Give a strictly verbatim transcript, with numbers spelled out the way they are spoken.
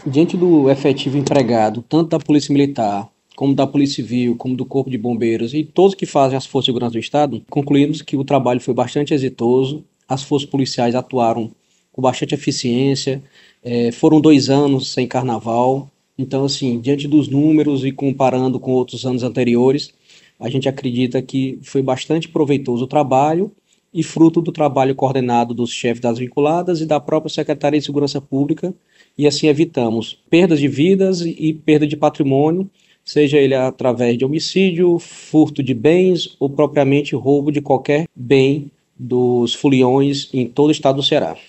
Diante do efetivo empregado, tanto da Polícia Militar, como da Polícia Civil, como do Corpo de Bombeiros e todos que fazem as Forças de Segurança do Estado, concluímos que o trabalho foi bastante exitoso, as forças policiais atuaram com bastante eficiência, eh, foram dois anos sem carnaval, então, assim, diante dos números e comparando com outros anos anteriores, a gente acredita que foi bastante proveitoso o trabalho e fruto do trabalho coordenado dos chefes das vinculadas e da própria Secretaria de Segurança Pública, e assim evitamos perdas de vidas e perda de patrimônio, seja ele através de homicídio, furto de bens ou propriamente roubo de qualquer bem dos foliões em todo o estado do Ceará.